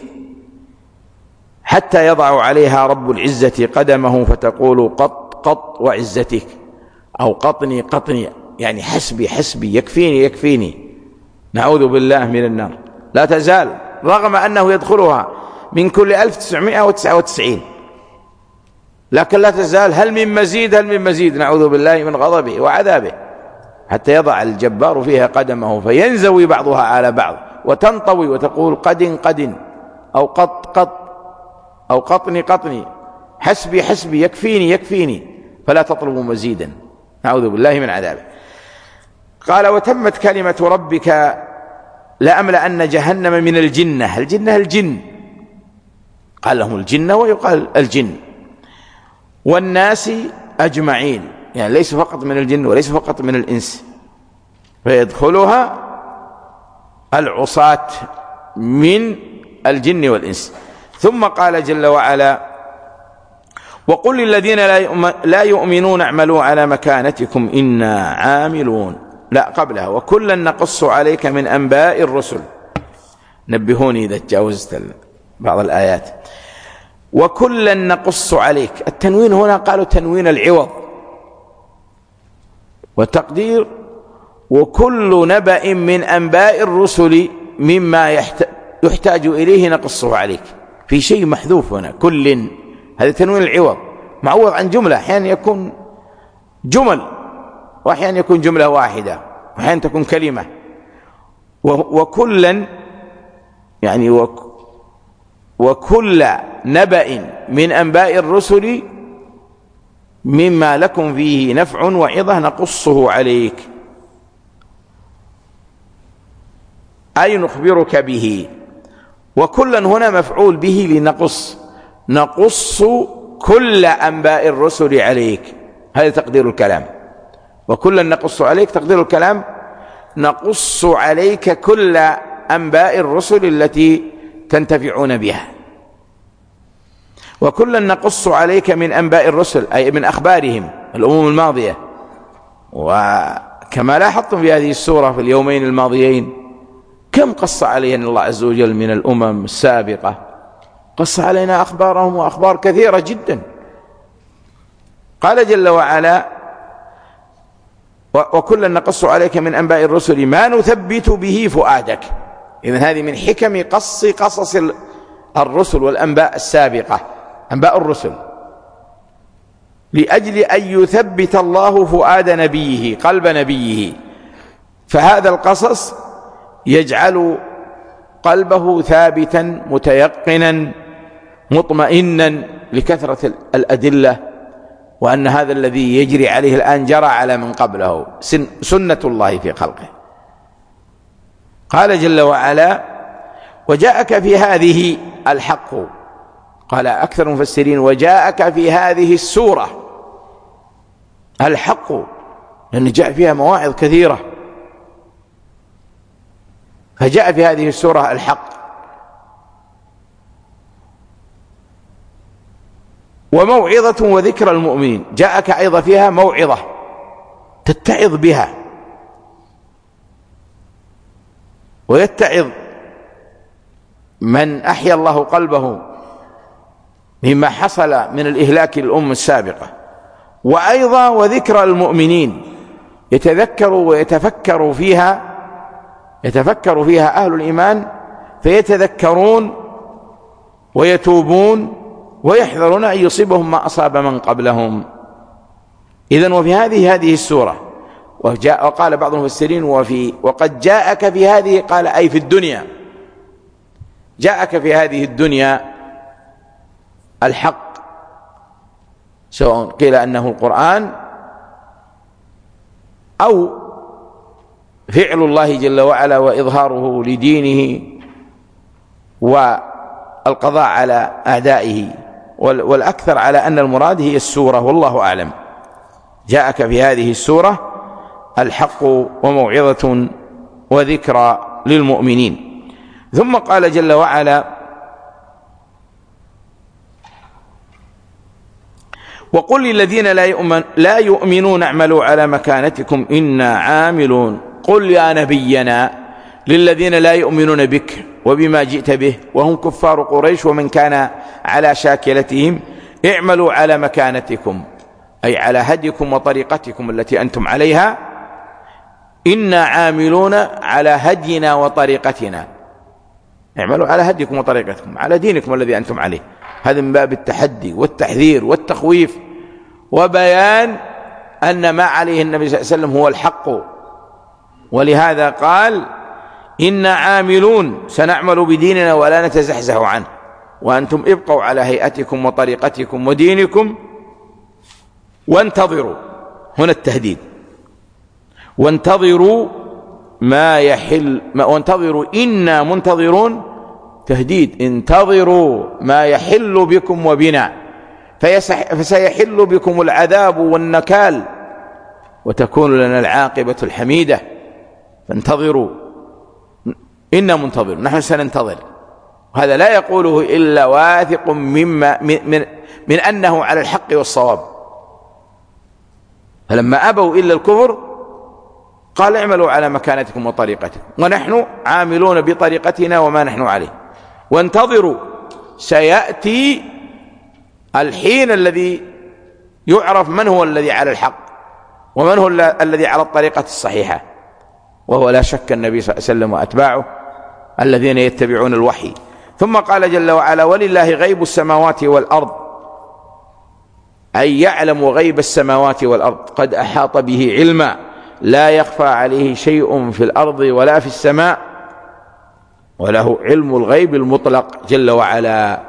حتى يضع عليها رب العزة قدمه فتقول: قط قط وعزتك، أو قطني قطني، يعني حسبي حسبي، يكفيني يكفيني. نعوذ بالله من النار. لا تزال، رغم أنه يدخلها من كل ألف تسعمائة وتسعة وتسعين، لكن لا تزال هل من مزيد هل من مزيد، نعوذ بالله من غضبه وعذابه، حتى يضع الجبار فيها قدمه فينزوي بعضها على بعض وتنطوي وتقول قد قد أو قط قط أو قطني قطني، حسبي حسبي، يكفيني يكفيني، فلا تطلبوا مزيدا، نعوذ بالله من عذابه. قال وتمت كلمة ربك لأملأن جهنم من الجنة. الجنة الجن، قال لهم الجنة ويقال الجن، والناس أجمعين، يعني ليس فقط من الجن وليس فقط من الإنس، فيدخلها العصاة من الجن والإنس. ثم قال جل وعلا وقل للذين لا يؤمنون اعملوا على مكانتكم إنا عاملون. لا، قبلها وكلا نقص عليك من أنباء الرسل. نبهوني إذا تجاوزت بعض الآيات. وكلا نقص عليك، التنوين هنا قالوا تنوين العوض، وتقدير وكل نبأ من أنباء الرسل مما يحتاج إليه نقصه عليك، في شيء محذوف هنا. كل هذا تنوين العوض، معوض عن جملة، أحيانا يكون جمل، وأحيانا يكون جملة واحدة، وأحيانا تكون كلمة. وكلا يعني وك وكل نبأ من أنباء الرسل مما لكم فيه نفع وعظة نقصه عليك، أي نخبرك به. وكلا هنا مفعول به لنقص، نقص كل أنباء الرسل عليك، هذا تقدير الكلام. وكلا نقص عليك تقدير الكلام، نقص عليك كل أنباء الرسل التي تنتفعون بها. وكلا نقص عليك من أنباء الرسل أي من أخبارهم الأمم الماضية. وكما لاحظتم في هذه السورة في اليومين الماضيين كم قص علينا الله عز وجل من الأمم السابقة، قص علينا أخبارهم وأخبار كثيرة جدا. قال جل وعلا وكلا نقص عليك من أنباء الرسل ما نثبت به فؤادك. إذن هذه من حكم قص قصص الرسل والأنباء السابقة، أنباء الرسل، لأجل أن يثبت الله فؤاد نبيه، قلب نبيه، فهذا القصص يجعل قلبه ثابتا متيقنا مطمئنا لكثرة الأدلة، وأن هذا الذي يجري عليه الآن جرى على من قبله، سنة الله في خلقه. قال جل وعلا وجاءك في هذه الحق، قال أكثر المفسرين وجاءك في هذه السورة الحق، لأن جاء فيها مواعظ كثيرة، فجاء في هذه السورة الحق. وموعظة وذكرى المؤمنين، جاءك أيضا فيها موعظة تتعظ بها، ويتعظ من أحيا الله قلبه مما حصل من الإهلاك للأمة السابقة. وأيضا وذكرى المؤمنين، يتذكر ويتفكر فيها، يتفكر فيها أهل الإيمان فيتذكرون ويتوبون ويحذرون أن يصيبهم ما أصاب من قبلهم. إذن وفي هذه هذه السورة، وجاء وقال بعض المفسرين وفي وقد جاءك في هذه، قال أي في الدنيا، جاءك في هذه الدنيا الحق، سواء قيل أنه القرآن أو فعل الله جل وعلا وإظهاره لدينه والقضاء على أعدائه، والأكثر على أن المراد هي السورة، والله أعلم. جاءك في هذه السورة الحق وموعظة وذكرى للمؤمنين. ثم قال جل وعلا وقل للذين لا, يؤمن لا يؤمنون اعملوا على مكانتكم إنا عاملون. قل يا نبينا للذين لا يؤمنون بك وبما جئت به وهم كفار قريش ومن كان على شاكلتهم اعملوا على مكانتكم، أي على هديكم وطريقتكم التي أنتم عليها، إنا عاملون على هدينا وطريقتنا، اعملوا على هديكم وطريقتكم، على دينكم الذي أنتم عليه. هذا من باب التحدي والتحذير والتخويف، وبيان أن ما عليه النبي صلى الله عليه وسلم هو الحق. ولهذا قال إنا عاملون سنعمل بديننا ولا نتزحزح عنه وأنتم ابقوا على هيئتكم وطريقتكم ودينكم وانتظروا. هنا التهديد، وانتظروا ما يحل ما وانتظروا إنا منتظرون، تهديد، انتظروا ما يحل بكم وبنا فسيحل بكم العذاب والنكال وتكون لنا العاقبة الحميدة، فانتظروا إنا منتظرون، نحن سننتظر. وهذا لا يقوله إلا واثق مما من, من, من أنه على الحق والصواب. فلما أبوا إلا الكفر قال اعملوا على مكانتكم وطريقتكم ونحن عاملون بطريقتنا وما نحن عليه، وانتظروا سيأتي الحين الذي يعرف من هو الذي على الحق ومن هو الذي على الطريقة الصحيحة، وهو لا شك النبي صلى الله عليه وسلم وأتباعه الذين يتبعون الوحي. ثم قال جل وعلا ولله غيب السماوات والأرض، أي يعلم غيب السماوات والأرض، قد أحاط به علما لا يخفى عليه شيء في الأرض ولا في السماء، وله علم الغيب المطلق جل وعلا،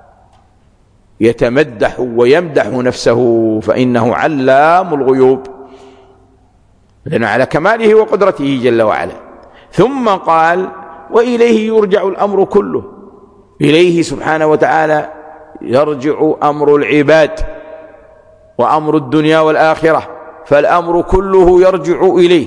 يتمدح ويمدح نفسه فإنه علام الغيوب، لأنه على كماله وقدرته جل وعلا. ثم قال وإليه يرجع الأمر كله، إليه سبحانه وتعالى يرجع أمر العباد وأمر الدنيا والآخرة، فالأمر كله يرجع إليه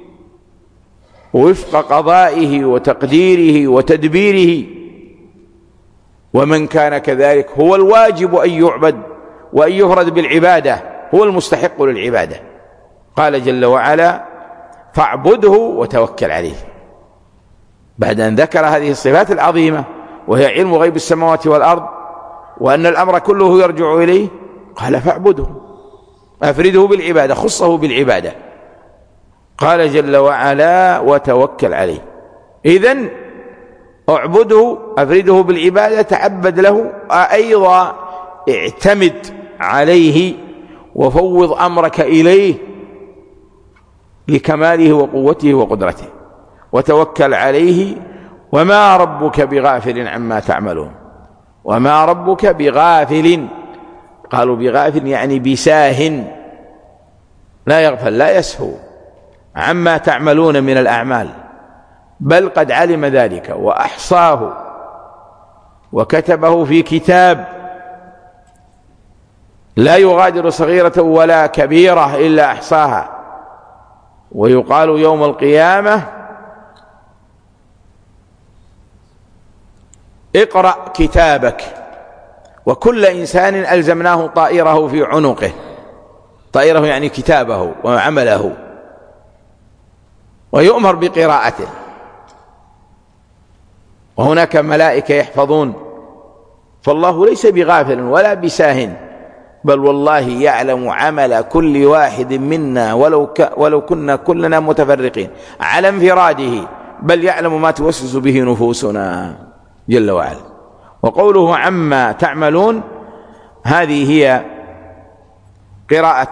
وفق قضائه وتقديره وتدبيره، ومن كان كذلك هو الواجب أن يعبد وأن يفرد بالعبادة، هو المستحق للعبادة. قال جل وعلا فاعبده وتوكل عليه، بعد أن ذكر هذه الصفات العظيمة وهي علم غيب السماوات والأرض وأن الأمر كله يرجع إليه، قال فاعبده، أفرده بالعبادة، خصه بالعبادة. قال جل وعلا وتوكل عليه، إذن اعبده أفرده بالعبادة، تعبد له، أيضا اعتمد عليه وفوض أمرك إليه لكماله وقوته وقدرته، وتوكل عليه وما ربك بغافل عما تعملون. وما ربك بغافل، قالوا بغافل يعني بساه، لا يغفل لا يسهو عما تعملون من الأعمال، بل قد علم ذلك وأحصاه وكتبه في كتاب لا يغادر صغيرة ولا كبيرة إلا أحصاها. ويقال يوم القيامة اقرأ كتابك، وكل إنسان ألزمناه طائره في عنقه، طائره يعني كتابه وعمله، ويؤمر بقراءته، وهناك ملائكة يحفظون، فالله ليس بغافل ولا بساه، بل والله يعلم عمل كل واحد منا ولو, ك ولو كنا كلنا متفرقين على انفراده، بل يعلم ما توسوس به نفوسنا جل وعلا. وقوله عما تعملون هذه هي قراءة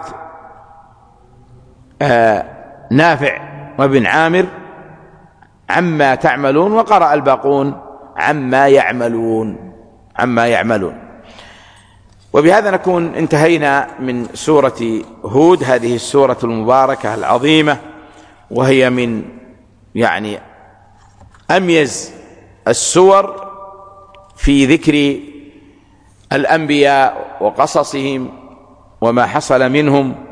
آه نافع وابن عامر عما تعملون، وقرأ الباقون عما يعملون عما يعملون. وبهذا نكون انتهينا من سورة هود، هذه السورة المباركة العظيمة، وهي من يعني أميز السور في ذكر الأنبياء وقصصهم وما حصل منهم